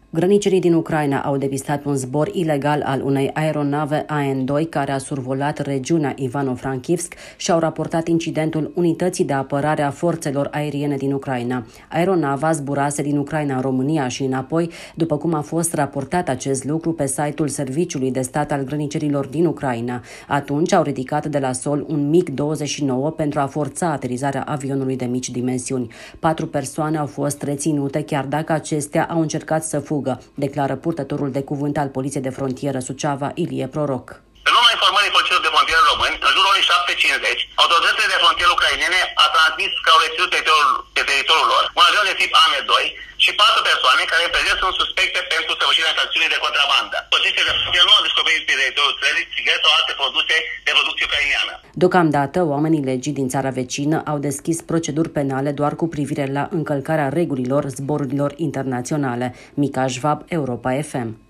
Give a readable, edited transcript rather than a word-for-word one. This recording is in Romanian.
Grănicerii din Ucraina au depistat un zbor ilegal al unei aeronave AN-2 care a survolat regiunea Ivano-Frankivsk și au raportat incidentul Unității de Apărare a Forțelor Aeriene din Ucraina. Aeronava zburase din Ucraina în România și înapoi, după cum a fost raportat acest lucru pe site-ul Serviciului de Stat al Grănicerilor din Ucraina. Atunci au ridicat de la sol un MiG-29 pentru a forța aterizarea avionului de mici dimensiuni. 4 persoane au fost reținute, chiar dacă acestea au încercat să fugă, declară purtătorul de cuvânt al Poliției de Frontieră Suceava, Ilie Proroc. În urma informării poliției de frontieră români, în jurul orei 7:50, autoritățile de frontieră ucrainene a transmis că au reținut pe teritoriul lor un avion de tip AN-2 și 4 persoane care în prezent sunt suspecte pentru săvârșirea infracțiunii de contrabandă. Polițiile de frontieră nu au descoperit pe teritoriul țării țigări sau alte produse de producție ucraineană. Deocamdată, oamenii legii din țara vecină au deschis proceduri penale doar cu privire la încălcarea regulilor zborurilor internaționale. Mica Șvab, Europa FM.